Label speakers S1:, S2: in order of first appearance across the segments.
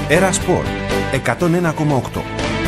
S1: Έρα Σπορ 101,8.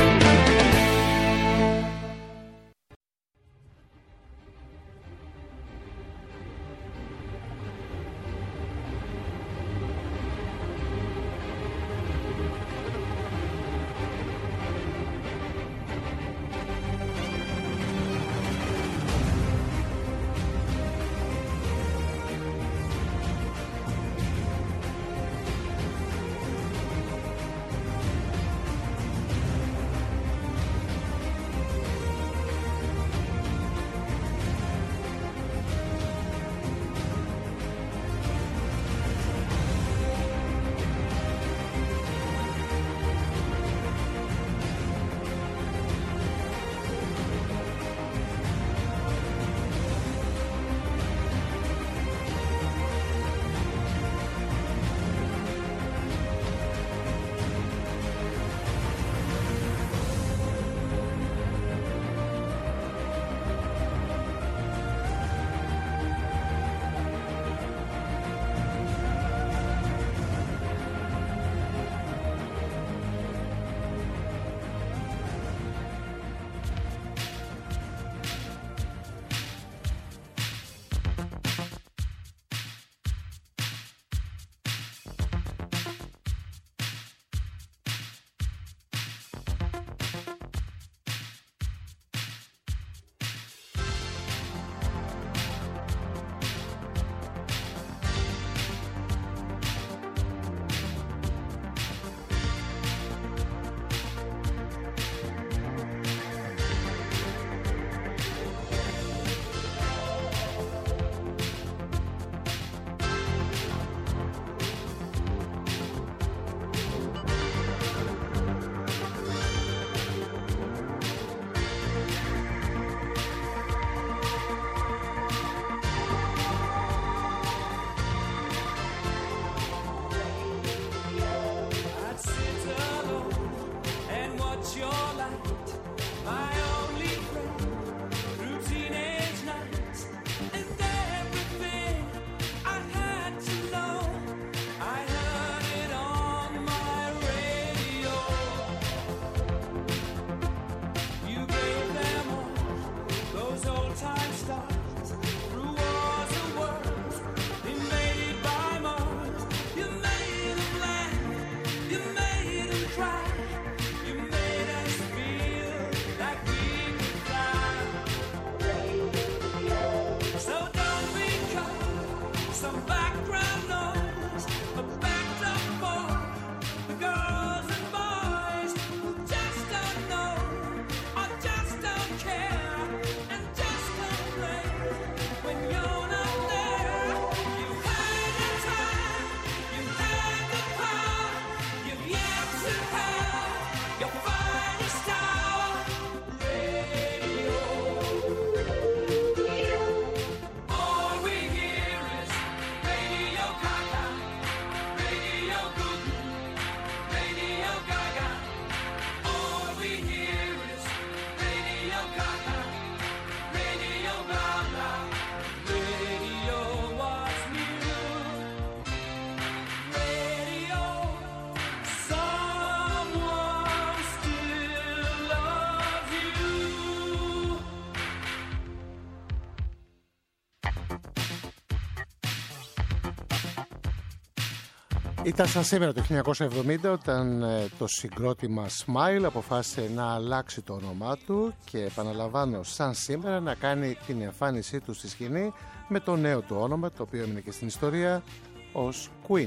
S2: Ήταν σαν σήμερα το 1970 όταν το συγκρότημα Smile αποφάσισε να αλλάξει το όνομά του και, επαναλαμβάνω, σαν σήμερα να κάνει την εμφάνισή του στη σκηνή με το νέο του όνομα, το οποίο έμεινε και στην ιστορία ως Queen.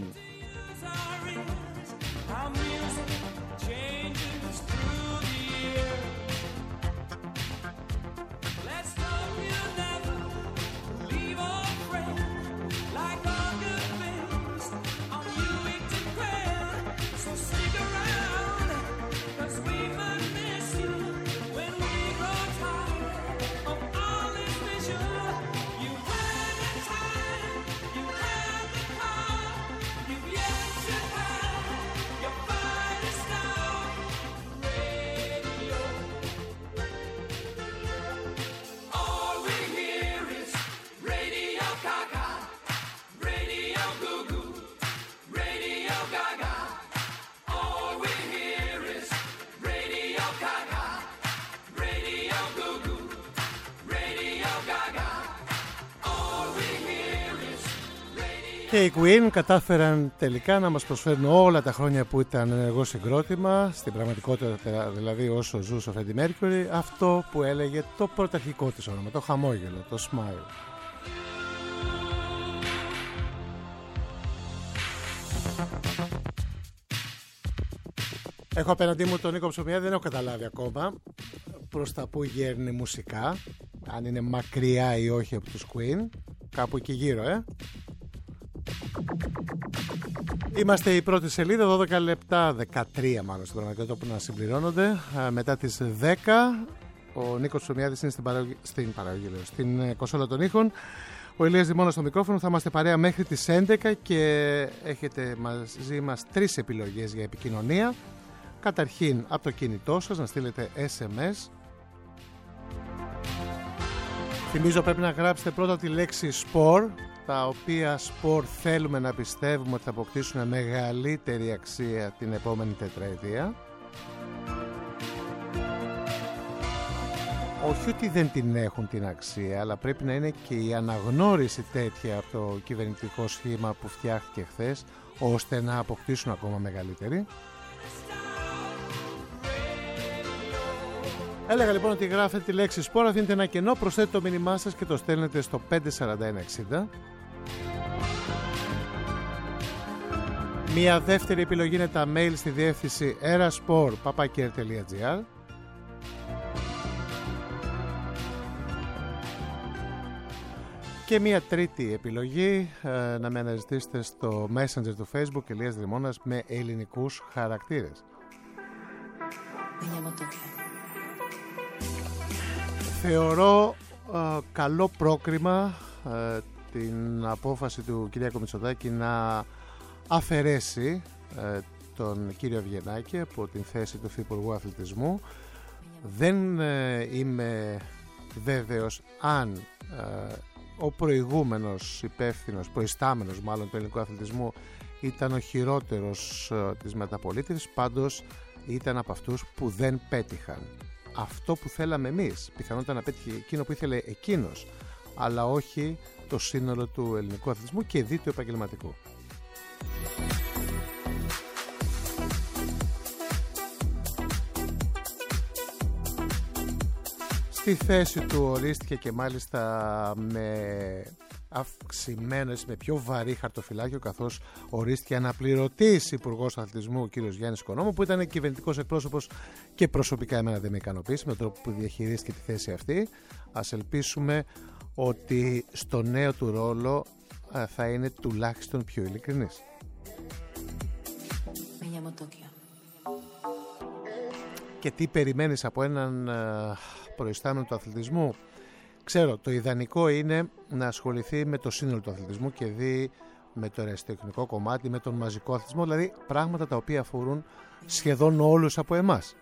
S3: You
S2: Και οι Queen κατάφεραν τελικά να μας προσφέρουν όλα τα χρόνια που ήταν ενεργό συγκρότημα, στην πραγματικότητα δηλαδή όσο ζούσε ο Freddie Mercury, αυτό που έλεγε το πρωταρχικό της όνομα, το χαμόγελο, το smile. Έχω απέναντί μου τον Νίκο Ψωμιάδη, δεν έχω καταλάβει ακόμα προς τα που γέρνει μουσικά, αν είναι μακριά ή όχι από τους Queen, κάπου εκεί γύρω, Είμαστε η πρώτη σελίδα, 12 λεπτά, 13 μάλλον στην πραγματικότητα που να συμπληρώνονται. Μετά τις 10 ο Νίκος Ψωμιάδης είναι στην κονσόλα των ήχων. Ο Ηλίας Δημώνας στο μικρόφωνο. Θα είμαστε παρέα μέχρι τις 11 και έχετε μαζί μας 3 επιλογές για επικοινωνία. Καταρχήν από το κινητό σας να στείλετε SMS. Θυμίζω πρέπει να γράψετε πρώτα τη λέξη σπορ, τα οποία σπορ θέλουμε να πιστεύουμε ότι θα αποκτήσουν μεγαλύτερη αξία την επόμενη τετραετία. Όχι ότι δεν την έχουν την αξία, αλλά πρέπει να είναι και η αναγνώριση τέτοια από το κυβερνητικό σχήμα που φτιάχτηκε χθες, ώστε να αποκτήσουν ακόμα μεγαλύτερη. Έλεγα λοιπόν ότι γράφετε τη λέξη σπορ, αφήνετε ένα κενό, προσθέτετε το μήνυμά σας και το στέλνετε στο 54160. Μια δεύτερη επιλογή είναι τα mail στη διεύθυνση eraspor@kr.gr. Και μια τρίτη επιλογή, να με αναζητήσετε στο Messenger του Facebook Ηλίας Δημώνας με ελληνικούς χαρακτήρες. Θεωρώ καλό πρόκριμα την απόφαση του Κυριάκου Μητσοτάκη να αφαιρέσει τον κύριο Αβγενάκη από την θέση του Υφυπουργού Αθλητισμού. Δεν είμαι βέβαιος αν ο προηγούμενος υπεύθυνος, προϊστάμενος μάλλον του ελληνικού αθλητισμού ήταν ο χειρότερος της μεταπολίτευσης, πάντως ήταν από αυτούς που δεν πέτυχαν αυτό που θέλαμε εμείς. Πιθανότατα να πέτυχε εκείνο που ήθελε εκείνος, αλλά όχι το σύνολο του ελληνικού αθλητισμού και δι του επαγγελματικού. Στη θέση του ορίστηκε και μάλιστα με αυξημένο, με πιο βαρύ χαρτοφυλάκιο, καθώς ορίστηκε αναπληρωτής υπουργός αθλητισμού ο κύριος Γιάννης Οικονόμου, που ήταν κυβερνητικός εκπρόσωπος και προσωπικά εμένα δεν με ικανοποίησε με τον τρόπο που διαχειρίστηκε τη θέση αυτή. Ας ελπίσουμε ότι στο νέο του ρόλο θα είναι τουλάχιστον πιο ειλικρινής. Και τι περιμένεις από έναν προϊστάμενο του αθλητισμού? Ξέρω, το ιδανικό είναι να ασχοληθεί με το σύνολο του αθλητισμού και δει με το αεραστεχνικό κομμάτι, με τον μαζικό αθλητισμό, δηλαδή πράγματα τα οποία αφορούν σχεδόν όλους από εμάς.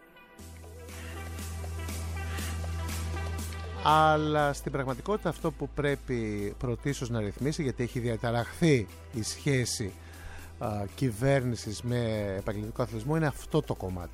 S2: Αλλά στην πραγματικότητα αυτό που πρέπει πρωτίστως να ρυθμίσει, γιατί έχει διαταραχθεί η σχέση κυβέρνησης με επαγγελματικό αθλητισμό, είναι αυτό το κομμάτι.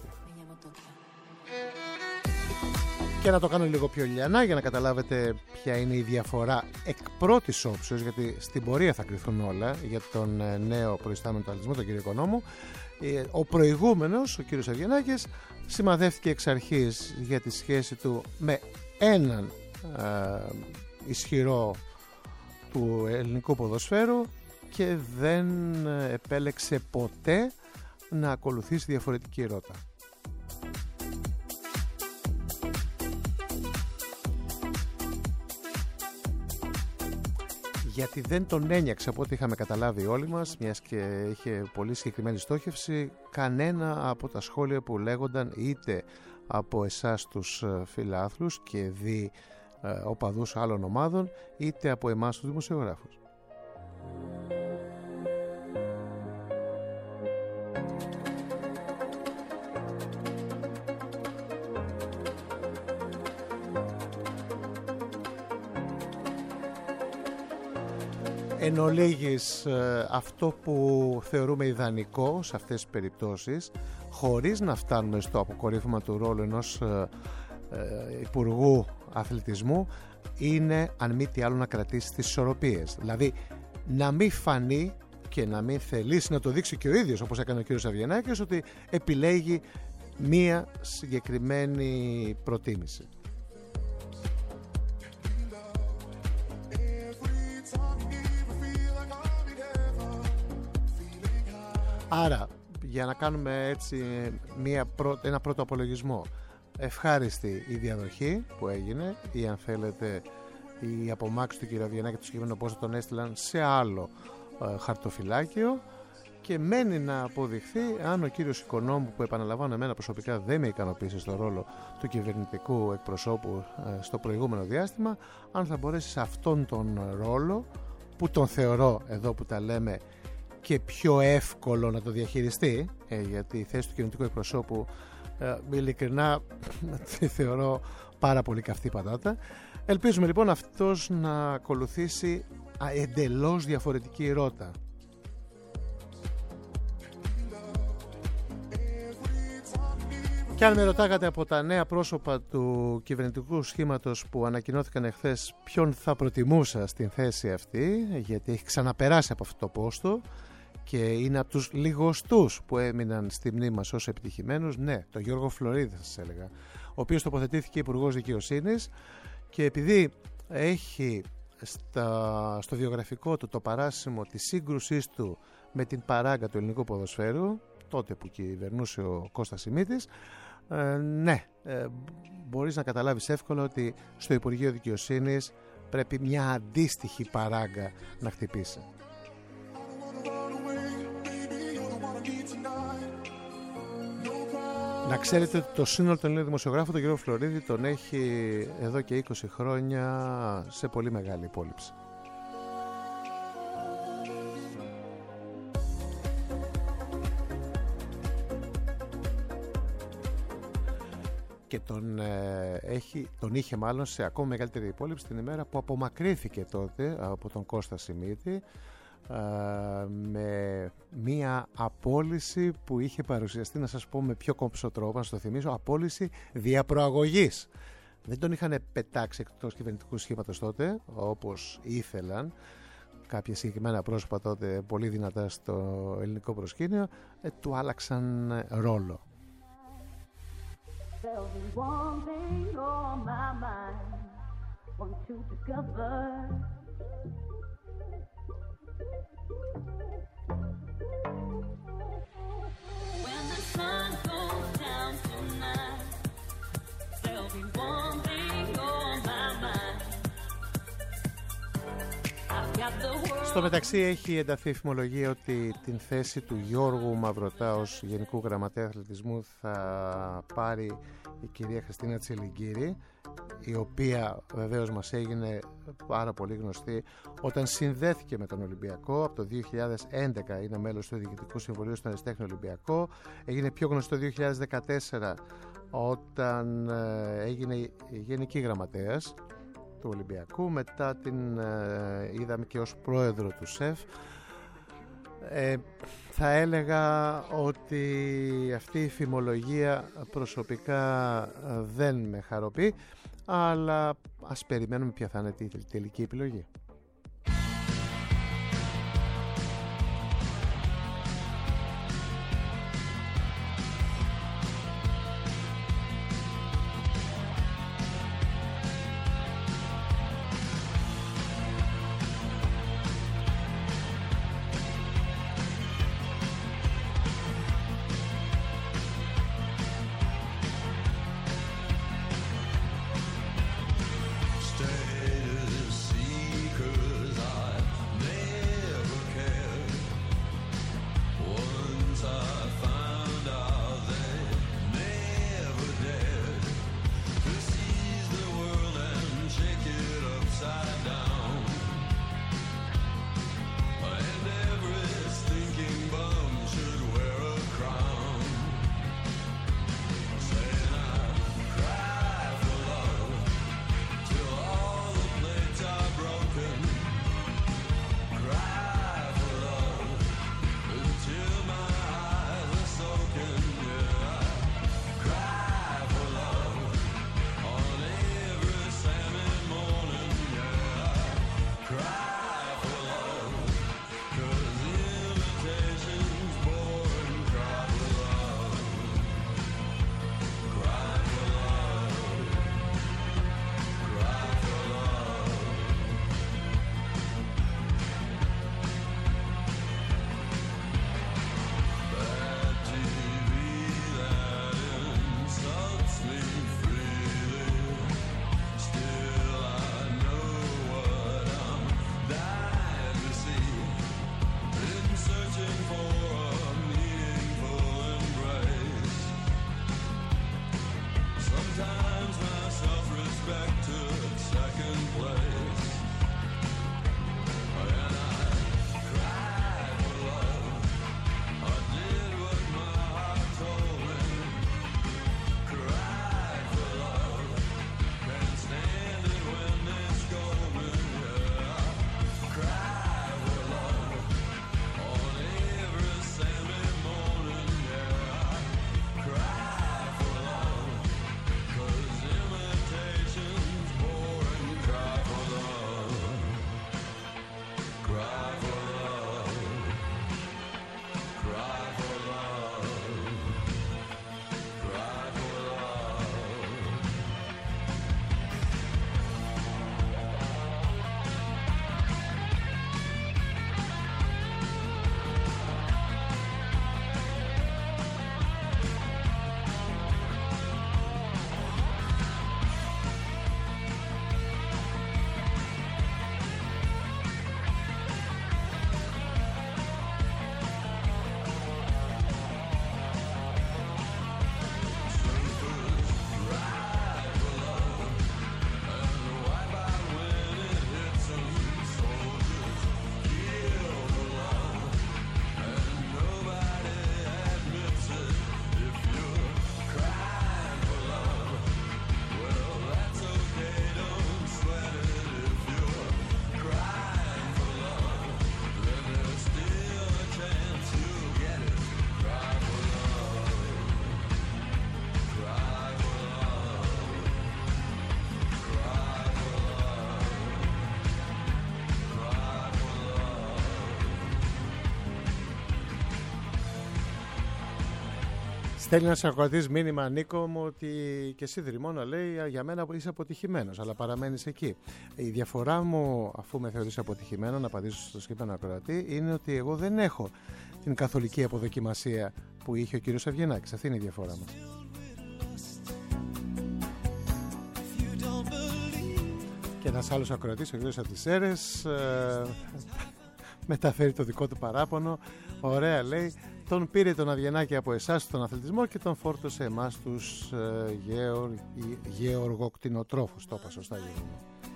S2: Και να το κάνω λίγο πιο λιανά για να καταλάβετε ποια είναι η διαφορά εκ πρώτης όψεως, γιατί στην πορεία θα κρυφθούν όλα για τον νέο προϊστάμενο του αθλητισμού, τον κύριο Οικονόμου. Ο προηγούμενος, ο κύριος Αβγενάκης, σημαδεύτηκε εξ αρχής για τη σχέση του με έναν ισχυρό του ελληνικού ποδοσφαίρου και δεν επέλεξε ποτέ να ακολουθήσει διαφορετική ρότα. Γιατί δεν τον ένιαξε, από ό,τι είχαμε καταλάβει όλοι μας, μιας και είχε πολύ συγκεκριμένη στόχευση, κανένα από τα σχόλια που λέγονταν είτε από εσάς τους φιλάθλους και δι οπαδούς άλλων ομάδων, είτε από εμάς τους δημοσιογράφους. Εν ολίγης, αυτό που θεωρούμε ιδανικό σε αυτές τις περιπτώσεις, χωρίς να φτάνουμε στο αποκορύφωμα του ρόλου ενός υπουργού αθλητισμού, είναι αν μη τι άλλο να κρατήσει τις ισορροπίες. Δηλαδή να μην φανεί και να μην θελήσει να το δείξει και ο ίδιος, όπως έκανε ο κ. Αβγενάκης, ότι επιλέγει μία συγκεκριμένη προτίμηση. Άρα, για να κάνουμε έτσι ένα πρώτο απολογισμό, ευχάριστη η διαδοχή που έγινε, ή αν θέλετε η απομάκρυνση του κ. Αβγενάκη, το συγκεκριμένο πώς τον έστειλαν σε άλλο χαρτοφυλάκιο, και μένει να αποδειχθεί αν ο κύριος Οικονόμου, που επαναλαμβάνω εμένα προσωπικά δεν με ικανοποίησε στο ρόλο του κυβερνητικού εκπροσώπου στο προηγούμενο διάστημα, αν θα μπορέσει σε αυτόν τον ρόλο, που τον θεωρώ εδώ που τα λέμε και πιο εύκολο να το διαχειριστεί, γιατί η θέση του κυβερνητικού εκπροσώπου ειλικρινά τη θεωρώ πάρα πολύ καυτή πατάτα. Ελπίζουμε λοιπόν αυτός να ακολουθήσει εντελώς διαφορετική ρότα. Και αν με ρωτάγατε από τα νέα πρόσωπα του κυβερνητικού σχήματος που ανακοινώθηκαν εχθές ποιον θα προτιμούσα στην θέση αυτή, γιατί έχει ξαναπεράσει από αυτό το πόστο και είναι από τους λιγοστούς που έμειναν στη μνήμη μας ως επιτυχημένους, ναι, τον Γιώργο Φλωρίδη θα σας έλεγα, ο οποίος τοποθετήθηκε υπουργός δικαιοσύνης, και επειδή έχει στο βιογραφικό του το παράσημο της σύγκρουσής του με την παράγκα του ελληνικού ποδοσφαίρου, τότε που κυβερνούσε ο Κώστας Σιμίτης, μπορείς να καταλάβεις εύκολα ότι στο Υπουργείο Δικαιοσύνης πρέπει μια αντίστοιχη παράγκα να χτυπήσει. Να ξέρετε ότι το σύνολο των Ελλήνων δημοσιογράφων, τον κύριο Φλωρίδη, τον έχει εδώ και 20 χρόνια σε πολύ μεγάλη υπόλοιψη. Και τον είχε μάλλον σε ακόμα μεγαλύτερη υπόλοιψη την ημέρα που απομακρύθηκε τότε από τον Κώστα Σιμίτη, με μία απόλυση που είχε παρουσιαστεί, να σας πω με πιο κόμψο τρόπο, να σας το θυμίσω, απόλυση διαπροαγωγής. Δεν τον είχαν πετάξει εκτός κυβερνητικού σχήματος τότε, όπως ήθελαν κάποια συγκεκριμένα πρόσωπα τότε πολύ δυνατά στο ελληνικό προσκήνιο, του άλλαξαν ρόλο. Στο μεταξύ έχει ενταθεί η φημολογία ότι την θέση του Γιώργου Μαυρωτά ως Γενικού Γραμματέα Αθλητισμού θα πάρει η κυρία Χριστίνα Τσελιγκύρη, η οποία βεβαίως μας έγινε πάρα πολύ γνωστή όταν συνδέθηκε με τον Ολυμπιακό. Από το 2011 είναι μέλος του Διοικητικού Συμβουλίου στον Αριστέχνη Ολυμπιακό. Έγινε πιο γνωστή το 2014 όταν έγινε Γενική Γραμματέας του Ολυμπιακού. Μετά την είδαμε και ως πρόεδρο του ΣΕΦ. Θα έλεγα ότι αυτή η φημολογία προσωπικά δεν με χαροποιεί, αλλά ας περιμένουμε ποια θα είναι η τελική επιλογή. Στέλνει ένας ακροατής μήνυμα, Νίκο μου, ότι και εσύ Δρυμώνα, λέει, για μένα είσαι αποτυχημένος, αλλά παραμένεις εκεί. Η διαφορά μου, αφού με θεωρείς αποτυχημένο, να απαντήσω στο σκύπανο ακροατή, είναι ότι εγώ δεν έχω την καθολική αποδοκιμασία που είχε ο κύριος Αυγενάκης. Αυτή είναι η διαφορά μας. Και ένας άλλος ακροατής, ο κύριος Αττισέρες, μεταφέρει το δικό του παράπονο. Ωραία, λέει, τον πήρε τον Αυγενάκη από εσάς στον αθλητισμό και τον φόρτωσε εμάς τους γεωργοκτηνοτρόφους. Το είπα σωστά, Γιώργο.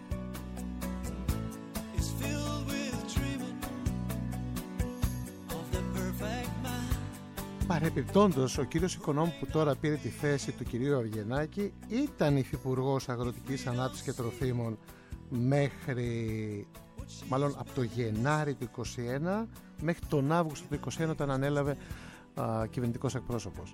S2: Παρεπιπτόντως, ο κύριος Οικονόμου που τώρα πήρε τη θέση του κυρίου Αυγενάκη ήταν υφυπουργός Αγροτικής Ανάπτυξης και Τροφίμων μέχρι, μάλλον από το Γενάρη του 2021 μέχρι τον Αύγουστο του 2021, όταν ανέλαβε κυβερνητικός εκπρόσωπος.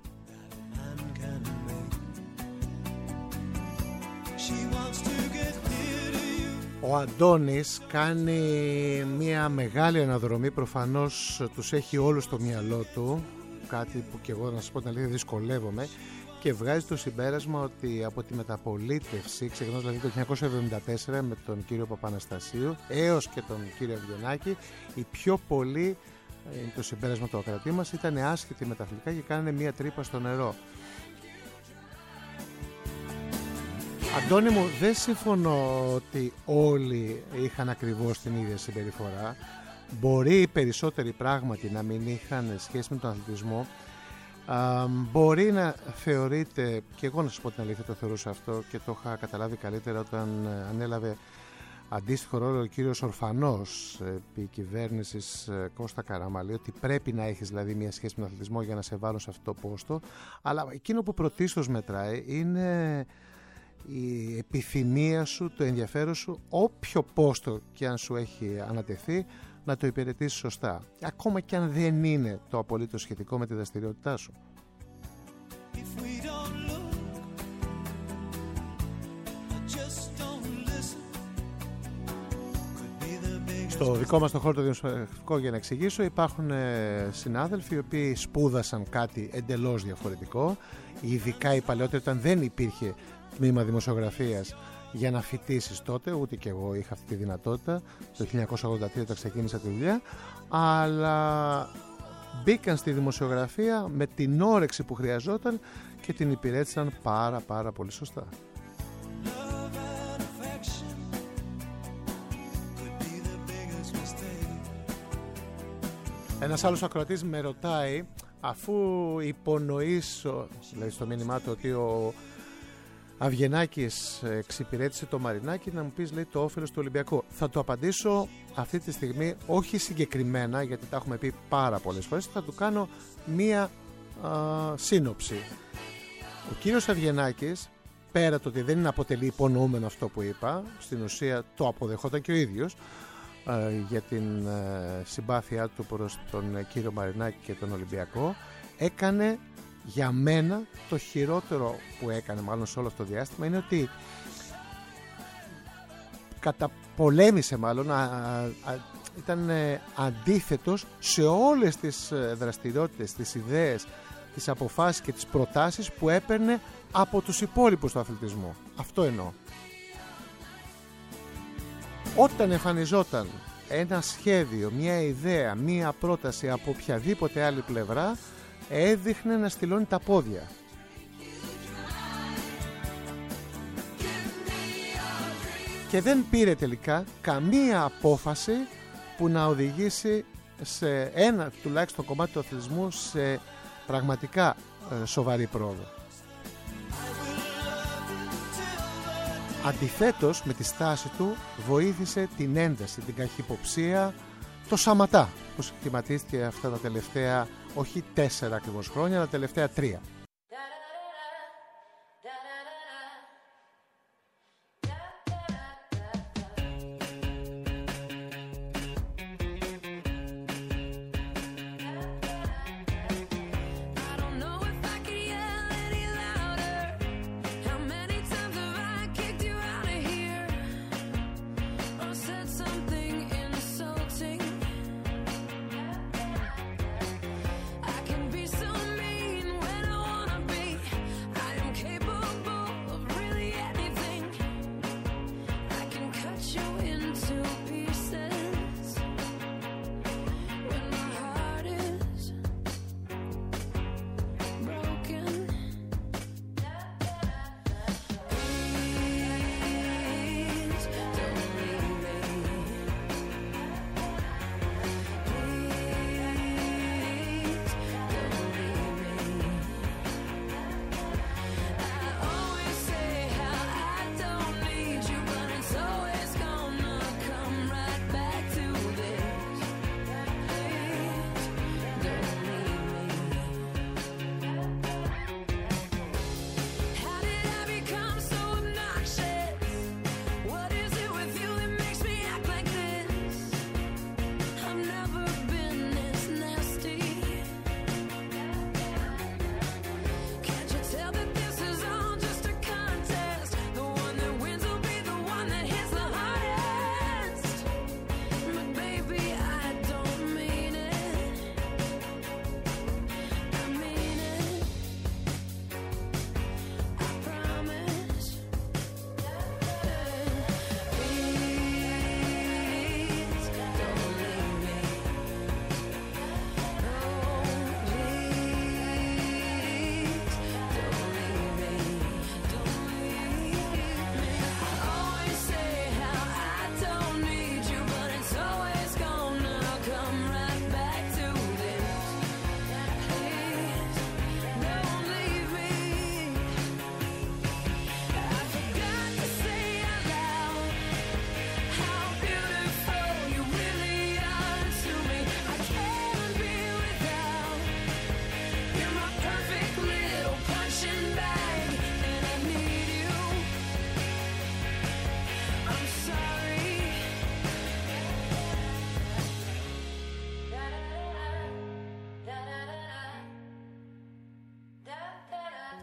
S2: Ο Αντώνης κάνει μια μεγάλη αναδρομή, προφανώς τους έχει όλους στο μυαλό του, κάτι που και εγώ, να σας πω την αλήθεια, δυσκολεύομαι, και βγάζει το συμπέρασμα ότι από τη μεταπολίτευση, ξεκινώντας δηλαδή το 1974 με τον κύριο Παπαναστασίου έως και τον κύριο Αυγενάκη, οι πιο πολλοί, το συμπέρασμα του ακρατή μας, ήταν άσχετοι με τα αθλητικά και κάνανε μία τρύπα στο νερό. Αντώνη μου, δεν συμφωνώ ότι όλοι είχαν ακριβώς την ίδια συμπεριφορά. Μπορεί οι περισσότεροι πράγματι να μην είχαν σχέση με τον αθλητισμό. Μπορεί να θεωρείται, και εγώ να σας πω την αλήθεια το θεωρούσα αυτό και το είχα καταλάβει καλύτερα όταν ανέλαβε αντίστοιχο ρόλο ο κύριος Ορφανός επί κυβέρνησης Κώστα Καραμαλή, ότι πρέπει να έχεις δηλαδή μια σχέση με τον αθλητισμό για να σε βάλουν σε αυτό το πόστο. Αλλά εκείνο που πρωτίστως μετράει είναι η επιθυμία σου, το ενδιαφέρον σου, όποιο πόστο και αν σου έχει ανατεθεί, να το υπηρετήσεις σωστά, ακόμα και αν δεν είναι το απολύτως σχετικό με τη δραστηριότητά σου. Στο δικό μας το χώρο το δημοσιογραφικό, για να εξηγήσω, υπάρχουν συνάδελφοι οι οποίοι σπούδασαν κάτι εντελώς διαφορετικό, ειδικά οι παλαιότεροι, όταν δεν υπήρχε τμήμα δημοσιογραφίας για να φοιτήσεις τότε, ούτε και εγώ είχα αυτή τη δυνατότητα το 1983 όταν ξεκίνησα τη δουλειά, αλλά μπήκαν στη δημοσιογραφία με την όρεξη που χρειαζόταν και την υπηρέτησαν πάρα πολύ σωστά. Ένας άλλος ακροατής με ρωτάει, αφού υπονοήσω, λέει στο μήνυμά του, ότι ο Αυγενάκης εξυπηρέτησε το Μαρινάκι, να μου πεις, λέει, το όφελος του Ολυμπιακού. Θα το απαντήσω αυτή τη στιγμή, όχι συγκεκριμένα, γιατί τα έχουμε πει πάρα πολλές φορές. Θα του κάνω μία σύνοψη. Ο κύριος Αυγενάκης, πέρα το ότι δεν είναι αποτελεί υπονοούμενο αυτό που είπα, στην ουσία το αποδεχόταν και ο ίδιος, για την συμπάθειά του προς τον κύριο Μαρινάκη και τον Ολυμπιακό, έκανε, για μένα, το χειρότερο που έκανε μάλλον σε όλο αυτό το διάστημα είναι ότι καταπολέμησε, μάλλον ήταν αντίθετος σε όλες τις δραστηριότητες, τις ιδέες, τις αποφάσεις και τις προτάσεις που έπαιρνε από τους υπόλοιπους του αθλητισμού. Αυτό εννοώ. Όταν εμφανιζόταν ένα σχέδιο, μια ιδέα, μια πρόταση από οποιαδήποτε άλλη πλευρά, έδειχνε να στυλώνει τα πόδια. Και δεν πήρε τελικά καμία απόφαση που να οδηγήσει σε ένα τουλάχιστον κομμάτι του αθλητισμού σε πραγματικά σοβαρή πρόοδο. Αντιθέτως, με τη στάση του βοήθησε την ένταση, την καχυποψία, το σαματά που σχηματίστηκε αυτά τα τελευταία, όχι 4 ακριβώς χρόνια, αλλά τα τελευταία 3.
S3: I can be so mean when I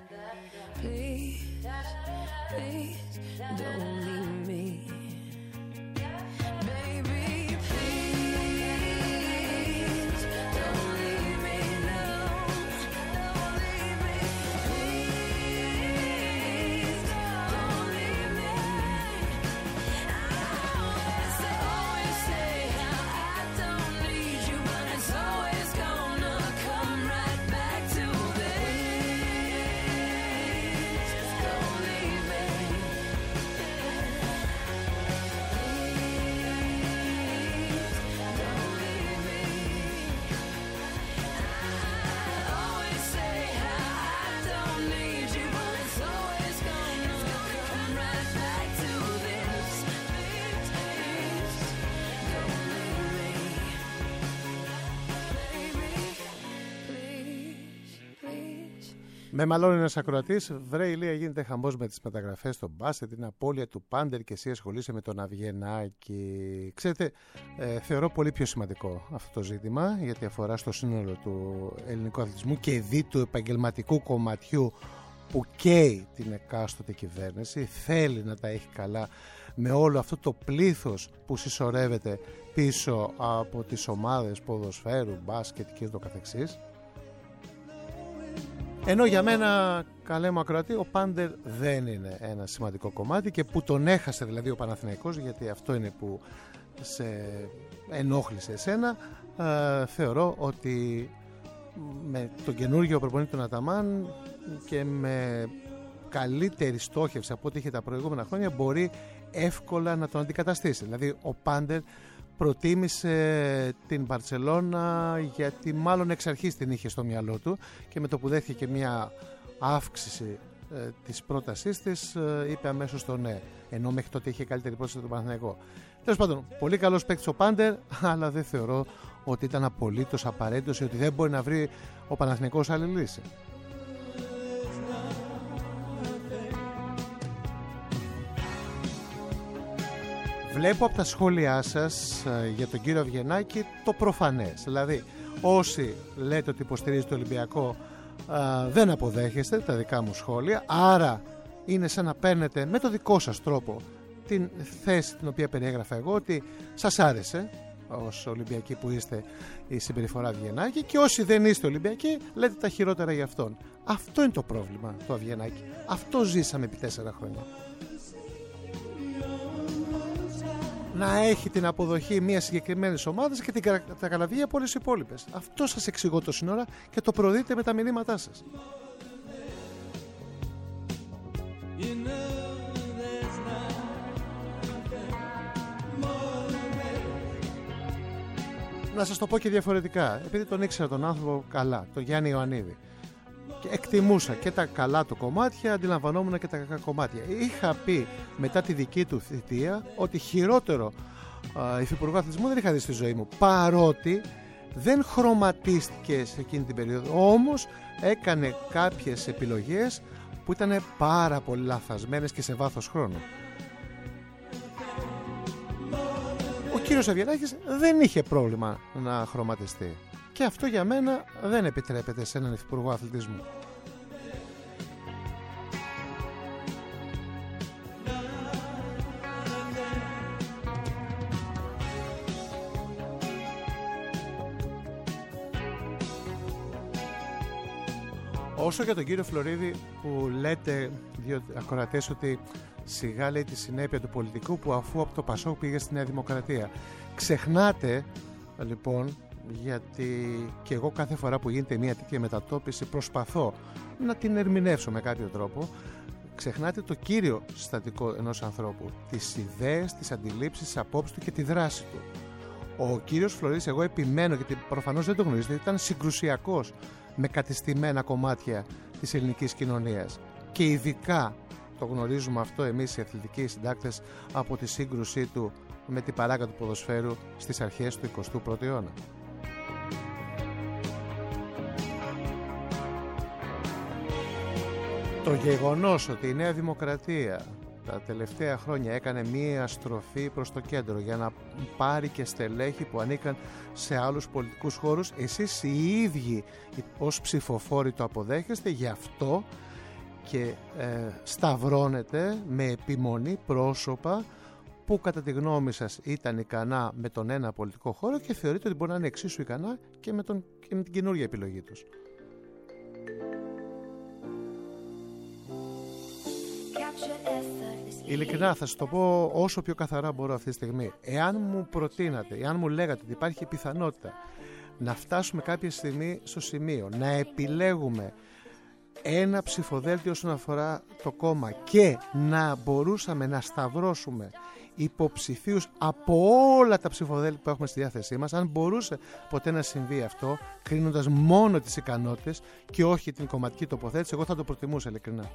S3: Please, please don't leave me. Baby, please don't leave me. No, don't leave me. Please don't leave me. I always say how I don't need you, but it's always gonna come right back to this. Don't leave me.
S2: Με μαλώνει ένας ακροατής, βρε Ηλία, γίνεται χαμός με τις μεταγραφές στο μπάσκετ, την απώλεια του Πάντερ και εσύ ασχολείσαι με τον Αβγενάκη. Ξέρετε, θεωρώ πολύ πιο σημαντικό αυτό το ζήτημα, γιατί αφορά στο σύνολο του ελληνικού αθλητισμού και δι του επαγγελματικού κομματιού που καίει την εκάστοτε κυβέρνηση, θέλει να τα έχει καλά με όλο αυτό το πλήθος που συσσωρεύεται πίσω από τις ομάδες ποδοσφαίρου, μπάσκετ και το καθεξής. Ενώ για μένα, καλέ μου ακροατή, ο Πάντερ δεν είναι ένα σημαντικό κομμάτι και που τον έχασε δηλαδή ο Παναθηναϊκός, γιατί αυτό είναι που σε ενόχλησε εσένα, θεωρώ ότι με τον καινούργιο προπονητή του Αταμάν και με καλύτερη στόχευση από ό,τι είχε τα προηγούμενα χρόνια μπορεί εύκολα να τον αντικαταστήσει. Δηλαδή ο Πάντερ προτίμησε την Μπαρτσελώνα γιατί μάλλον εξ αρχής την είχε στο μυαλό του και με το που δέχθηκε και μια αύξηση της πρότασής της είπε αμέσως το ναι, ενώ μέχρι τότε είχε καλύτερη πρόταση του Παναθηναϊκού. Τέλος πάντων, πολύ καλός παίκτης ο Πάντερ, αλλά δεν θεωρώ ότι ήταν απολύτως απαραίτητος ή ότι δεν μπορεί να βρει ο Παναθηναϊκός άλλη λύση. Βλέπω από τα σχόλιά σας για τον κύριο Αβγενάκη το προφανές. Δηλαδή, όσοι λέτε ότι υποστηρίζετε το Ολυμπιακό δεν αποδέχεστε τα δικά μου σχόλια, άρα είναι σαν να παίρνετε με το δικό σας τρόπο την θέση την οποία περιέγραφα εγώ, ότι σας άρεσε ως Ολυμπιακοί που είστε η συμπεριφορά Αβγενάκη, και όσοι δεν είστε Ολυμπιακοί λέτε τα χειρότερα για αυτόν. Αυτό είναι το πρόβλημα του Αβγενάκη. Αυτό ζήσαμε επί 4 χρόνια. Να έχει την αποδοχή μια συγκεκριμένη ομάδα και την καταγραφή από όλες οι υπόλοιπες. Αυτό σας εξηγώ τόση ώρα και το προδείτε με τα μηνύματά σας. Να σας το πω και διαφορετικά, επειδή τον ήξερα τον άνθρωπο καλά, τον Γιάννη Ιωαννίδη, και εκτιμούσα και τα καλά του κομμάτια, αντιλαμβανόμουν και τα κακά κομμάτια. Είχα πει μετά τη δική του θητεία ότι χειρότερο υφυπουργό αθλητισμού δεν είχα δει στη ζωή μου, παρότι δεν χρωματίστηκε σε εκείνη την περίοδο, όμως έκανε κάποιες επιλογές που ήταν πάρα πολύ λαθασμένες και σε βάθος χρόνου. Ο κύριος Αβγενάκης δεν είχε πρόβλημα να χρωματιστεί. Και αυτό για μένα δεν επιτρέπεται σε έναν υφυπουργό αθλητισμού. Όσο για τον κύριο Φλωρίδη που λέτε δύο ακροατές ότι σιγά λέει τη συνέπεια του πολιτικού που αφού από το Πασόκ πήγε στη Νέα Δημοκρατία. Ξεχνάτε λοιπόν, γιατί και εγώ κάθε φορά που γίνεται μια τέτοια μετατόπιση προσπαθώ να την ερμηνεύσω με κάποιο τρόπο, ξεχνάτε το κύριο συστατικό ενός ανθρώπου, τις ιδέες, τις αντιλήψεις, τις απόψεις του και τη δράση του. Ο κύριος Φλωρίδης, εγώ επιμένω, γιατί προφανώς δεν το γνωρίζετε, ήταν συγκρουσιακός με κατεστημένα κομμάτια της ελληνικής κοινωνίας και ειδικά το γνωρίζουμε αυτό εμείς οι αθλητικοί συντάκτες από τη σύγκρουσή του με την παράγκα του ποδοσφαίρου στις αρχές του 21ου αιώνα. Το γεγονός ότι η Νέα Δημοκρατία τα τελευταία χρόνια έκανε μία στροφή προς το κέντρο για να πάρει και στελέχη που ανήκαν σε άλλους πολιτικούς χώρους, εσείς οι ίδιοι ως ψηφοφόροι το αποδέχεστε, γι' αυτό και σταυρώνετε με επιμονή πρόσωπα που κατά τη γνώμη σας ήταν ικανά με τον ένα πολιτικό χώρο και θεωρείτε ότι μπορεί να είναι εξίσου ικανά και με την καινούργια επιλογή τους. Ειλικρινά θα σας το πω όσο πιο καθαρά μπορώ αυτή τη στιγμή. Εάν μου προτείνατε, εάν μου λέγατε ότι υπάρχει πιθανότητα να φτάσουμε κάποια στιγμή στο σημείο να επιλέγουμε ένα ψηφοδέλτιο όσον αφορά το κόμμα και να μπορούσαμε να σταυρώσουμε υποψηφίους από όλα τα ψηφοδέλτια που έχουμε στη διάθεσή μας, αν μπορούσε ποτέ να συμβεί αυτό, κρίνοντας μόνο τις ικανότητες και όχι την κομματική τοποθέτηση, εγώ θα το προτιμούσα ειλικρινά.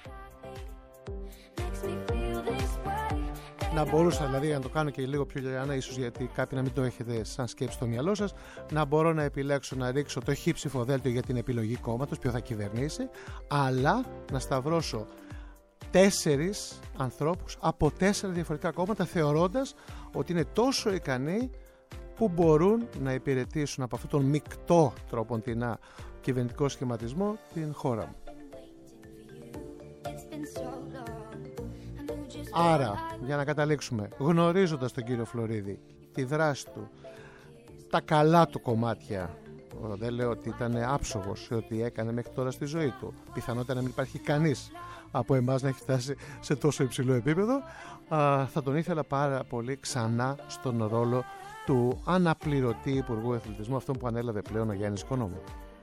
S2: Να μπορούσα δηλαδή να το κάνω και λίγο πιο λιανά, ίσως γιατί κάποιοι να μην το έχετε σαν σκέψη στο μυαλό σας, να μπορώ να επιλέξω να ρίξω το χ ψηφοδέλτιο για την επιλογή κόμματος, ποιο θα κυβερνήσει, αλλά να σταυρώσω 4 ανθρώπους από 4 διαφορετικά κόμματα, θεωρώντας ότι είναι τόσο ικανοί που μπορούν να υπηρετήσουν από αυτόν τον μεικτό τροποντινά κυβερνητικό σχηματισμό την χώρα μου. Άρα, για να καταλήξουμε, γνωρίζοντας τον κύριο Φλωρίδη, τη δράση του, τα καλά του κομμάτια, δεν λέω ότι ήταν άψογος σε ό,τι έκανε μέχρι τώρα στη ζωή του, πιθανότητα να μην υπάρχει κανείς από εμάς να έχει φτάσει σε τόσο υψηλό επίπεδο, θα τον ήθελα πάρα πολύ ξανά στον ρόλο του αναπληρωτή Υπουργού Αθλητισμού, αυτό που ανέλαβε πλέον ο Γιάννης Οικονόμου.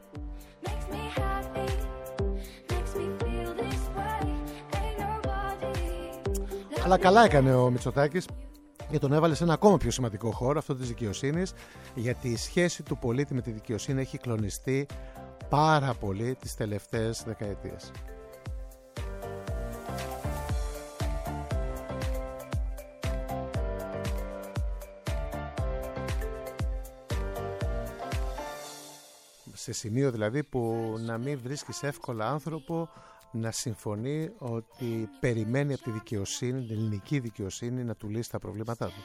S2: Αλλά καλά έκανε ο Μητσοτάκης και τον έβαλε σε ένα ακόμα πιο σημαντικό χώρο, αυτό της δικαιοσύνης, γιατί η σχέση του πολίτη με τη δικαιοσύνη έχει κλονιστεί πάρα πολύ τις τελευταίες δεκαετίες. Σε σημείο δηλαδή που να μην βρίσκεις εύκολα άνθρωπο να συμφωνεί ότι περιμένει από τη δικαιοσύνη, την ελληνική δικαιοσύνη, να του λύσει τα προβλήματά του.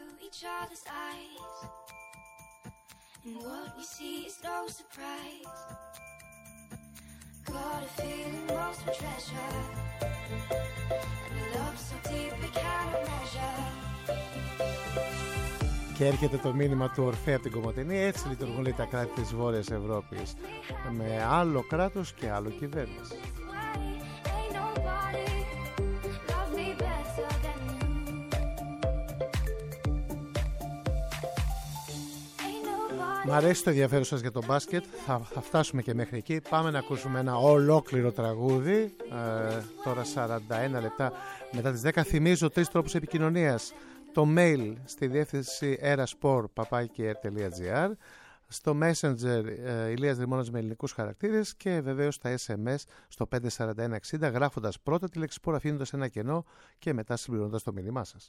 S2: Και έρχεται το μήνυμα του Ορφέα από την Κομοτηνή. Έτσι λειτουργούν, λέει, τα κράτη της Βόρειας Ευρώπης, με άλλο κράτος και άλλο κυβέρνηση. Μ' αρέσει το ενδιαφέρον σας για το μπάσκετ. Θα φτάσουμε και μέχρι εκεί. Πάμε να ακούσουμε ένα ολόκληρο τραγούδι. Τώρα 41 λεπτά μετά τις 10. Θυμίζω 3 τρόπους επικοινωνίας. Το mail στη διεύθυνση erasport@air.gr, στο Messenger Ηλίας Δρυμώνας με ελληνικούς χαρακτήρες και βεβαίως τα SMS στο 54160, γράφοντας πρώτα τη λέξη sport, αφήνοντας ένα κενό και μετά συμπληρώνοντας το μήνυμά σας.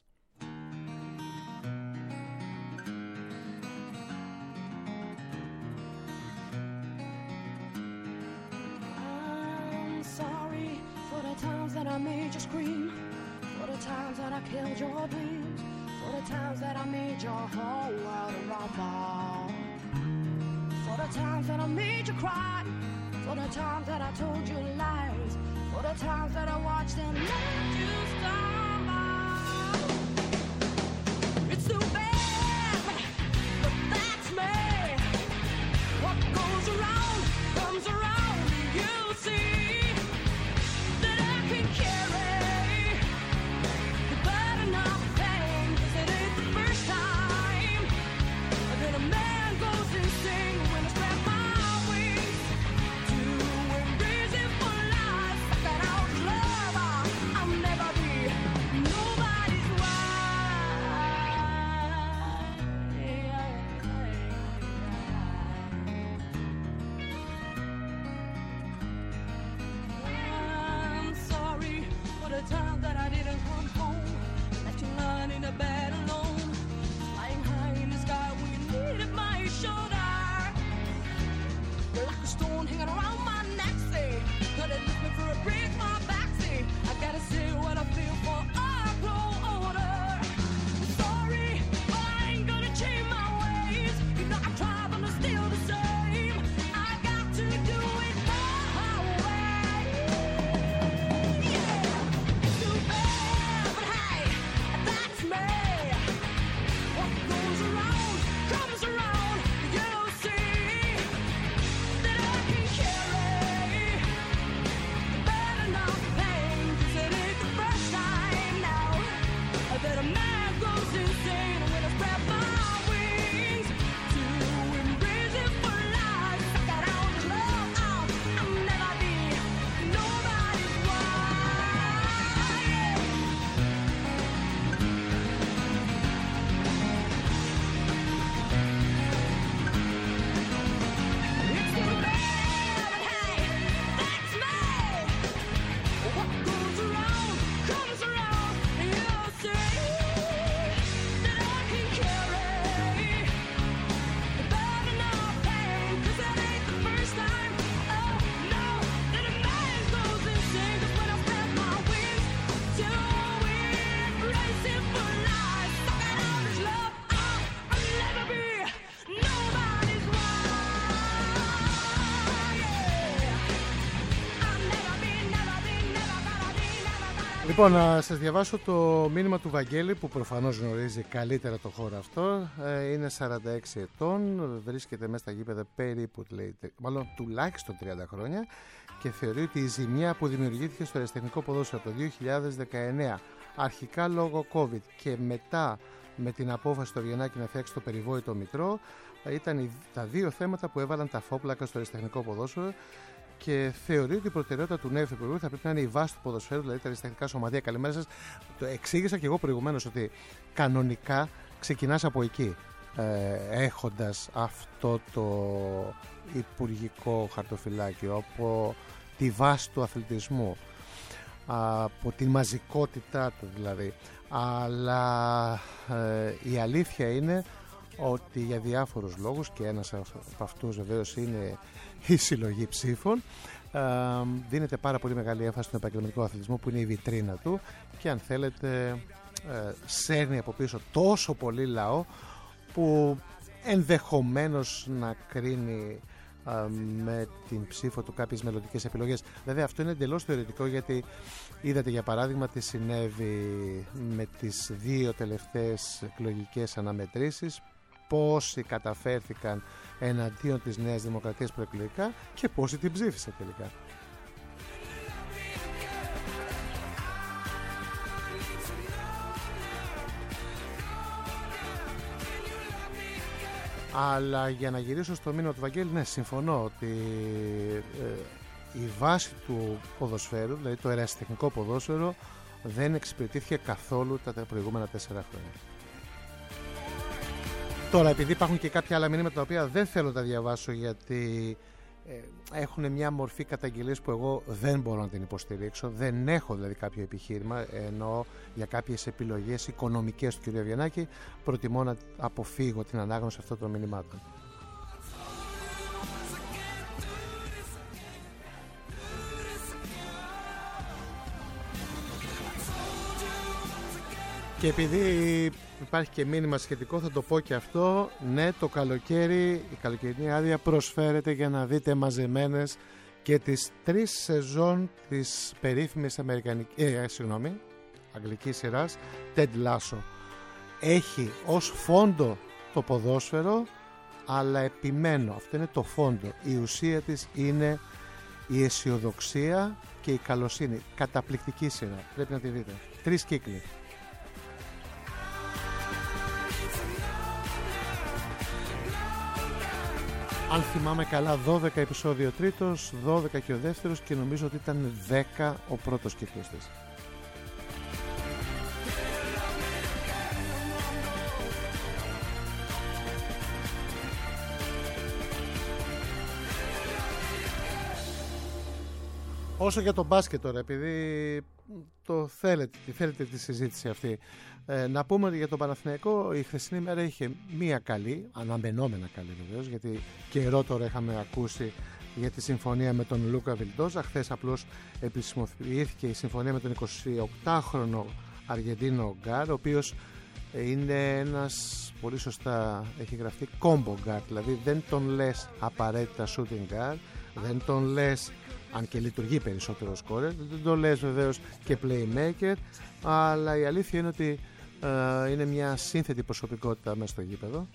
S4: That I made you scream, for the times that I killed your dreams, for the times that I made your whole world rumble, for the times that I made you cry, for the times that I told you lies, for the times that I watched and let you stumble. It's too bad, but that's me. What goes around comes around, you see.
S2: Λοιπόν, να σας διαβάσω το μήνυμα του Βαγγέλη, που προφανώς γνωρίζει καλύτερα το χώρο αυτό. Είναι 46 ετών, βρίσκεται μέσα στα γήπεδα περίπου, μάλλον τουλάχιστον 30 χρόνια, και θεωρεί ότι η ζημιά που δημιουργήθηκε στο αεραστεχνικό ποδόσφαιρο το 2019, αρχικά λόγω COVID και μετά με την απόφαση του Βιεννάκη να φτιάξει το περιβόητο μητρό, ήταν τα δύο θέματα που έβαλαν τα φόπλακα στο αεραστεχνικό ποδόσφαιρο. Και θεωρεί ότι η προτεραιότητα του νέου Υφυπουργού θα πρέπει να είναι η βάση του ποδοσφαίρου, δηλαδή τα αριστεχνικά σωματεία. Καλημέρα σας. Το εξήγησα και εγώ προηγουμένως ότι κανονικά ξεκινάς από εκεί, έχοντας αυτό το υπουργικό χαρτοφυλάκιο, από τη βάση του αθλητισμού, από τη μαζικότητά του δηλαδή. Αλλά η αλήθεια είναι ότι για διάφορους λόγους, και ένας από αυτούς βεβαίως είναι η συλλογή ψήφων, δίνεται πάρα πολύ μεγάλη έμφαση στον επαγγελματικό αθλητισμό, που είναι η βιτρίνα του, και αν θέλετε σέρνει από πίσω τόσο πολύ λαό που ενδεχομένως να κρίνει με την ψήφο του κάποιες μελλοντικές επιλογές. Βέβαια αυτό είναι εντελώς θεωρητικό, γιατί είδατε για παράδειγμα τι συνέβη με τις δύο τελευταίες εκλογικές αναμετρήσεις, πόσοι καταφέρθηκαν εναντίον της Νέας Δημοκρατίας προεκλογικά και πόσοι την ψήφισαν τελικά. Αλλά για να γυρίσω στο μήνυμα του Βαγγέλη, ναι, συμφωνώ ότι η βάση του ποδοσφαίρου, δηλαδή το ερασιτεχνικό ποδόσφαιρο, δεν εξυπηρετήθηκε καθόλου τα προηγούμενα 4 χρόνια. Τώρα, επειδή υπάρχουν και κάποια άλλα μηνύματα τα οποία δεν θέλω να τα διαβάσω, γιατί έχουν μια μορφή καταγγελίας που εγώ δεν μπορώ να την υποστηρίξω, δεν έχω δηλαδή κάποιο επιχείρημα, ενώ για κάποιες επιλογές οικονομικές του κ. Βιεννάκη προτιμώ να αποφύγω την ανάγνωση αυτών των μηνυμάτων. Και επειδή υπάρχει και μήνυμα σχετικό, θα το πω και αυτό. Ναι, το καλοκαίρι, η καλοκαιρινή άδεια προσφέρεται για να δείτε μαζεμένες και τις 3 σεζόν της περίφημης αγγλικής σειράς Ted Lasso. Έχει ως φόντο το ποδόσφαιρο, αλλά επιμένω, αυτό είναι το φόντο. Η ουσία της είναι η αισιοδοξία και η καλοσύνη. Καταπληκτική σειρά, πρέπει να τη δείτε. 3 κύκλοι. Αν θυμάμαι καλά, 12 επεισόδιο τρίτος, 12 και ο δεύτερος, και νομίζω ότι ήταν 10 ο πρώτος κύκλος της. Όσο για το μπάσκετ τώρα, επειδή το θέλετε τη συζήτηση αυτή, να πούμε ότι για τον Παναθηναϊκό η χθεσινή μέρα είχε μία καλή, αναμενόμενα καλή βεβαίως, γιατί καιρό τώρα είχαμε ακούσει για τη συμφωνία με τον Λούκα Βιλντόζα. Χθες απλώς επισημοποιήθηκε η συμφωνία με τον 28χρονο Αργεντίνο γκάρ, ο οποίος είναι ένας, πολύ σωστά έχει γραφτεί, combo guard, δηλαδή δεν τον λες απαραίτητα shooting guard, δεν τον λες, αν και λειτουργεί περισσότερο scorer, δεν το λες βεβαίως και playmaker, αλλά η αλήθεια είναι ότι είναι μια σύνθετη προσωπικότητα μέσα στο γήπεδο.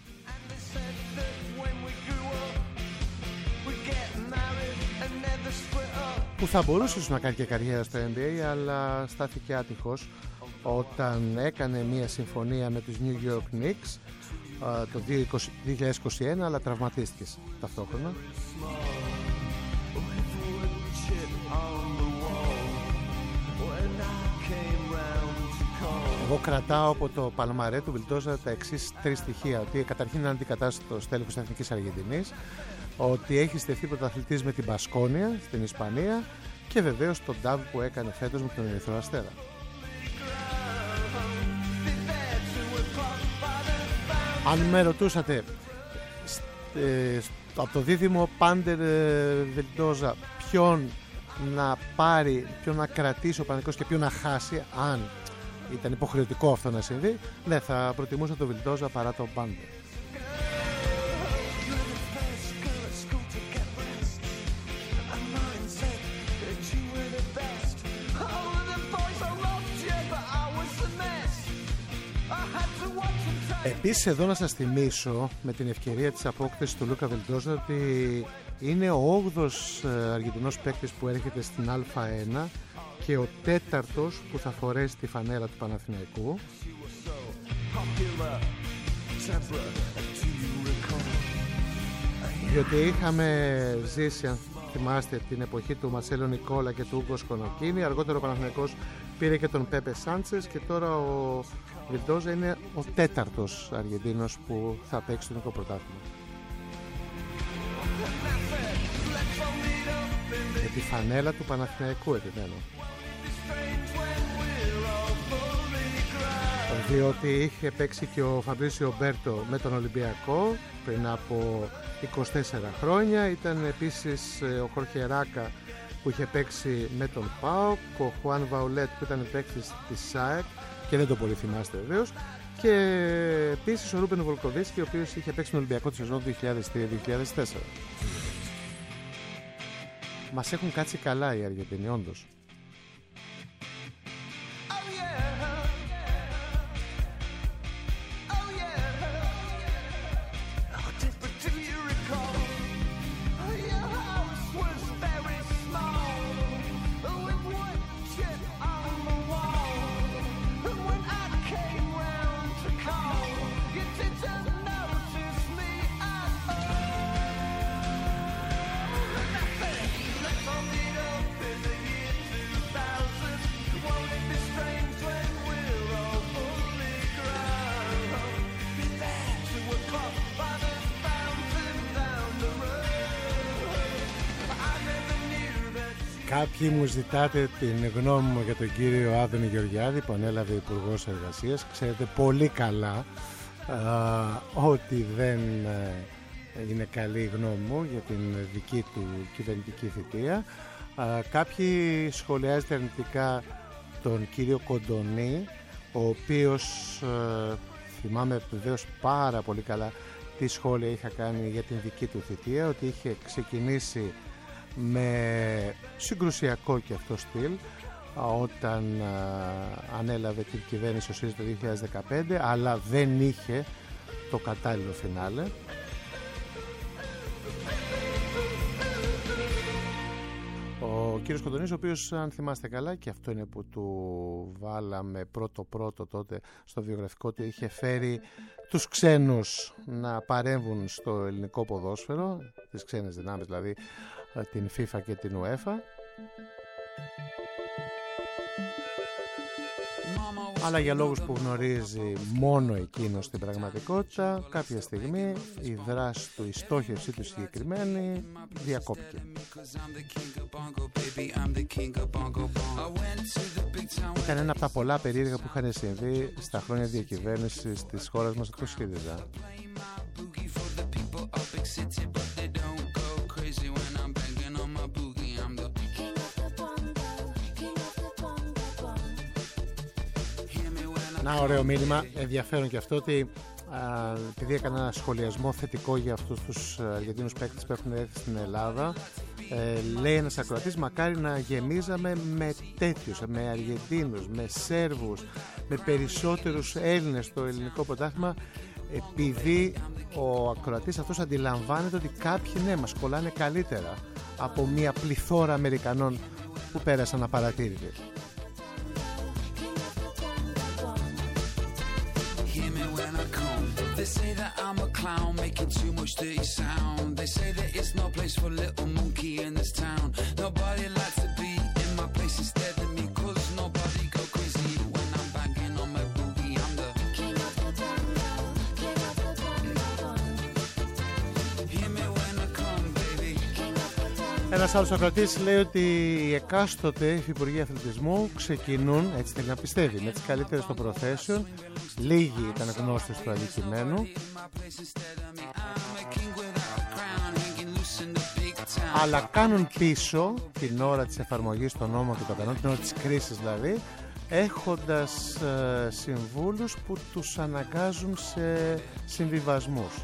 S2: Που θα μπορούσε να κάνει και καριέρα στο NBA, αλλά στάθηκε άτυχος όταν έκανε μια συμφωνία με τους New York Knicks το 2021, αλλά τραυματίστηκε ταυτόχρονα. Εγώ κρατάω από το παλμαρέ του Βιλντόζα τα εξής 3 στοιχεία. Ότι καταρχήν είναι αντικατάστατος τέλεχος της Εθνικής Αργεντινής, ότι έχει στεφθεί πρωταθλητής με την Μπασκόνια στην Ισπανία, και βεβαίως τον νταμπ που έκανε φέτος με τον Ερυθρό Αστέρα. Αν με ρωτούσατε από το δίδυμο Πάντερ Βιλντόζα ποιον να πάρει, ποιον να κρατήσει ο Παναθηναϊκός και ποιον να χάσει, αν ήταν υποχρεωτικό αυτό να συμβεί, ναι, θα προτιμούσα το Βιλντόζα παρά το Πάντερ. Επίσης εδώ να σας θυμίσω με την ευκαιρία της απόκτησης του Λούκα Βιλντόζα ότι είναι ο 8ος Αργεντινός παίκτης που έρχεται στην Α1 και ο 4ος που θα φορέσει τη φανέλα του Παναθηναϊκού. Διότι είχαμε ζήσει, αν θυμάστε, την εποχή του Μαρσέλο Νικόλα και του Ούγκο Σκονοκίνη. Αργότερα ο Παναθηναϊκός πήρε και τον Πέπε Σάντσες και τώρα ο Βιλντόζα είναι ο 4ος Αργεντίνος που θα παίξει το ελληνικό πρωτάθλημα. Με τη φανέλα του Παναθηναϊκού επιμένω. Διότι είχε παίξει και ο Φαμπρίσιο Μπέρτο με τον Ολυμπιακό πριν από 24 χρόνια. Ήταν επίσης ο Χόρχε Ράκα που είχε παίξει με τον ΠΑΟΚ, ο Χουάν Βαουλέτ που ήταν παίκτης της ΣΑΕΚ και δεν το πολύ θυμάστε βεβαίως, και επίσης ο Ρούπεν Βολκοβίσκι, ο οποίος είχε παίξει τον Ολυμπιακό τη σεζόν 2003-2004. Μας έχουν κάτσει καλά οι Αργεντινοί όντως. Κάποιοι μου ζητάτε την γνώμη μου για τον κύριο Άδωνη Γεωργιάδη που ανέλαβε Υπουργός Εργασίας. Ξέρετε πολύ καλά ότι δεν είναι καλή η γνώμη μου για την δική του κυβερνητική θητεία. Κάποιοι σχολιάζετε αρνητικά τον κύριο Κοντονή, ο οποίος θυμάμαι βεβαίως πάρα πολύ καλά τι σχόλια είχα κάνει για την δική του θητεία, ότι είχε ξεκινήσει με συγκρουσιακό και αυτό στυλ όταν ανέλαβε την κυβέρνηση ο ΣΥΡΙΖΑ το 2015, αλλά δεν είχε το κατάλληλο φινάλε. Ο κύριος Κοντονής, ο οποίος, αν θυμάστε καλά, και αυτό είναι που του βάλαμε πρώτο τότε στο βιογραφικό του, είχε φέρει τους ξένους να παρέμβουν στο ελληνικό ποδόσφαιρο, τις ξένες δυνάμεις δηλαδή, την FIFA και την UEFA. Αλλά για λόγους που γνωρίζει μόνο εκείνος στην πραγματικότητα, κάποια στιγμή η δράση του, η στόχευσή του συγκεκριμένη διακόπηκε. Ήταν ένα από τα πολλά περίεργα που είχαν συμβεί στα χρόνια διακυβέρνησης της χώρας μας από το ΣΥΡΙΖΑ. Να, ωραίο μήνυμα, ενδιαφέρον και αυτό, ότι επειδή έκανα ένα σχολιασμό θετικό για αυτούς τους Αργεντίνους παίκτες που έχουν έρθει στην Ελλάδα, λέει ένας ακροατής, μακάρι να γεμίζαμε με τέτοιους, με Αργεντίνους, με Σέρβους, με περισσότερους Έλληνες στο ελληνικό πρωτάθλημα, επειδή ο ακροατής αυτός αντιλαμβάνεται ότι κάποιοι ναι μας κολλάνε καλύτερα από μια πληθώρα Αμερικανών που πέρασαν απαρατήρητοι.
S5: They say that I'm a clown making too much dirty sound. They say that it's no place for little monkey in this town. Nobody likes to be in my place instead of me, 'cause nobody go crazy when I'm banging on my boogie. I'm the king of the bongo, king of the bongo. Hear me when I come, baby. King of the bongo.
S2: Ένας άλλος ακροατής λέει ότι οι εκάστοτε υφυπουργοί αθλητισμού ξεκινούν, έτσι θέλει να πιστεύει, με τις καλύτερες των προθέσεων. Λίγοι ήταν γνώστες του αδικημένου, αλλά κάνουν πίσω την ώρα της εφαρμογής των νόμων και των κανόνων, την ώρα της κρίσης δηλαδή, έχοντας συμβούλους που τους αναγκάζουν σε συμβιβασμούς.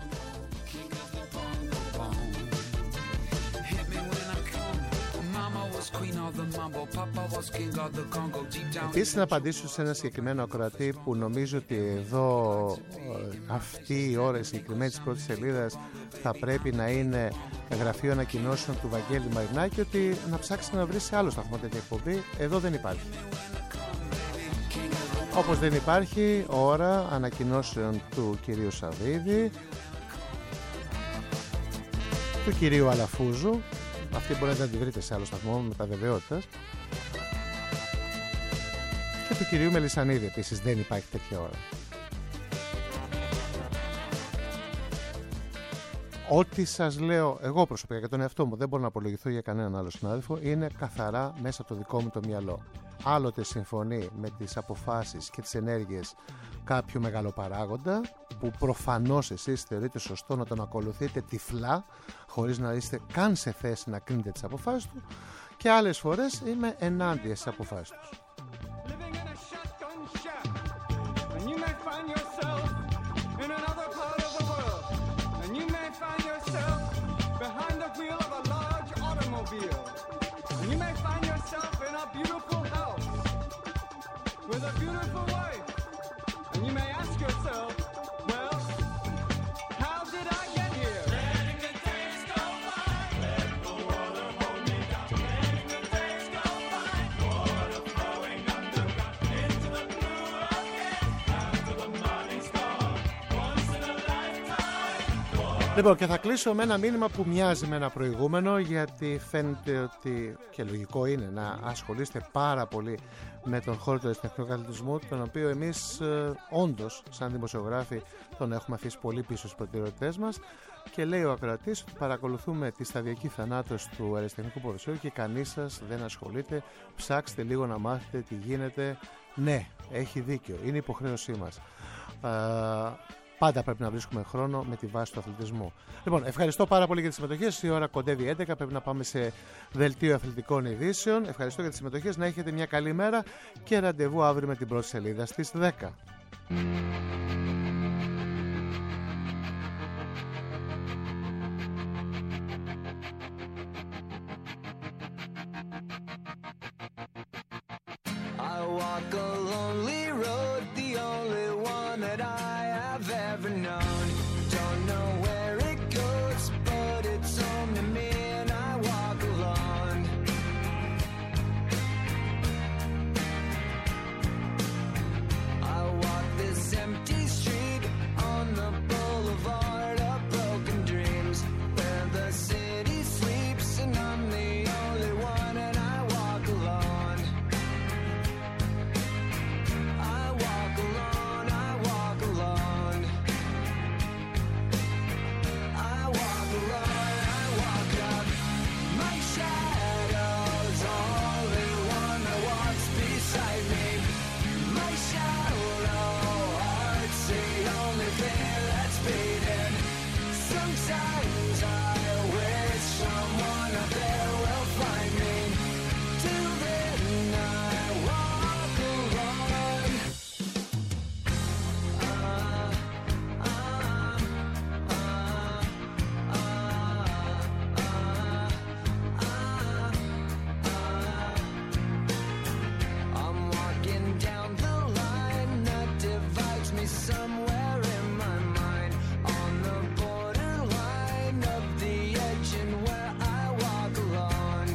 S5: Queen of the mambo, Papa was king of the Congo deep down.
S2: Επίσης να απαντήσω σε ένα συγκεκριμένο ακροατή που νομίζω ότι εδώ αυτή η ώρα συγκεκριμένη της πρώτης σελίδας θα πρέπει να είναι γραφείο ανακοινώσεων του Βαγγέλη Μαρινάκη, ότι να ψάξει να βρει σε άλλο σταθμό τέτοια εκπομπή. Εδώ δεν υπάρχει. Όπως δεν υπάρχει ώρα ανακοινώσεων του κυρίου Σαββίδη, του κυρίου Αλαφούζου. Αυτή μπορείτε να τη βρείτε σε άλλο σταθμό με τα βεβαιότητας. Και του κυρίου Μελισσανίδη επίσης δεν υπάρχει τέτοια ώρα. Ό,τι σας λέω εγώ προσωπικά για τον εαυτό μου, δεν μπορώ να απολογηθώ για κανέναν άλλο συνάδελφο, είναι καθαρά μέσα από το δικό μου το μυαλό. Άλλοτε συμφωνεί με τις αποφάσεις και τις ενέργειες κάποιου μεγαλοπαράγοντα που προφανώς εσείς θεωρείτε σωστό να τον ακολουθείτε τυφλά χωρίς να είστε καν σε θέση να κρίνετε τις αποφάσεις του, και άλλες φορές είμαι ενάντια στις αποφάσεις τους.
S6: Living in a shotgun shack, and you may find yourself in another part of the world, and you may find yourself behind the wheel of a large automobile, and you may find yourself in a beautiful house with a beautiful wife, and you may ask yourself, well, how did I get here? Letting the days go by, let the water hold me down. Letting the days go by, water flowing underground into the blue again, after the morning storm, once in a lifetime.
S2: Λοιπόν, και θα κλείσω με ένα μήνυμα που μοιάζει με ένα προηγούμενο, γιατί φαίνεται ότι, και λογικό είναι, να ασχολείστε πάρα πολύ με τον χώρο του αριστεχνικού αθλητισμού, τον οποίο εμείς όντως σαν δημοσιογράφοι τον έχουμε αφήσει πολύ πίσω στις προτεραιότητές μας, και λέει ο ακροατής ότι παρακολουθούμε τη σταδιακή θανάτωση του αριστεχνικού ποδοσφαίρου και κανείς σας δεν ασχολείται. Ψάξτε λίγο να μάθετε τι γίνεται. Ναι, έχει δίκιο, είναι υποχρέωσή μας. Πάντα πρέπει να βρίσκουμε χρόνο με τη βάση του αθλητισμού. Λοιπόν, ευχαριστώ πάρα πολύ για τις συμμετοχές. Η ώρα κοντεύει 11. Πρέπει να πάμε σε δελτίο αθλητικών ειδήσεων. Ευχαριστώ για τις συμμετοχές. Να έχετε μια καλή μέρα και ραντεβού αύριο με την πρώτη σελίδα στις 10.
S7: I walk a lonely road, the only one that I have ever known. Don't know where it goes, but it's home to me, and I walk alone. I walk this empty street on the boulevard of broken dreams, where the city sleeps and I'm the only one, and I walk alone. I walk alone, I walk alone. I walk alone, I walk up. My shadow's only one that walks beside me. My shallow heart's the only thing that's beating. Sometimes I wish someone up there will find me. Till then I walk alone. I'm walking down the line that divides me somewhere in my mind, on the borderline of the edge and where I walk alone.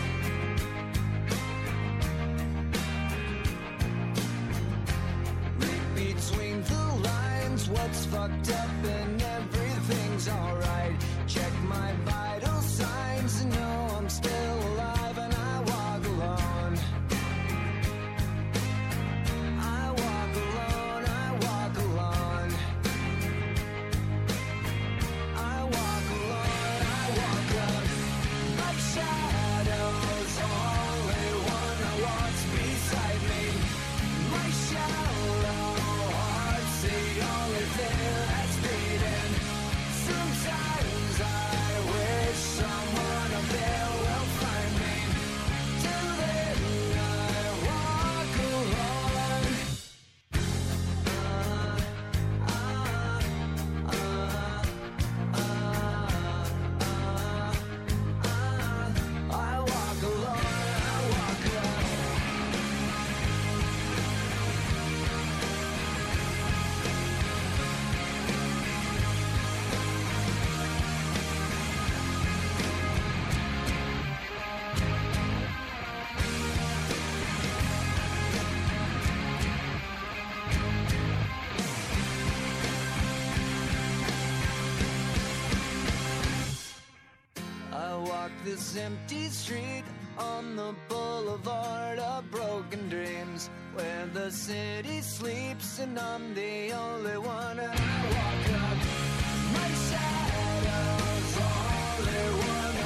S7: Read between the lines, what's fucked up and everything's alright. Check my vital signs and know I'm still alive, and I walk alone. I walk alone, I walk alone. I walk alone, I walk up. My shadow's only one that walks beside me. My shallow heart's the only thing that's beating. Sometimes I wish this empty street on the boulevard of broken dreams, where the city sleeps and I'm the only one. And I walk up, my shadow's only one.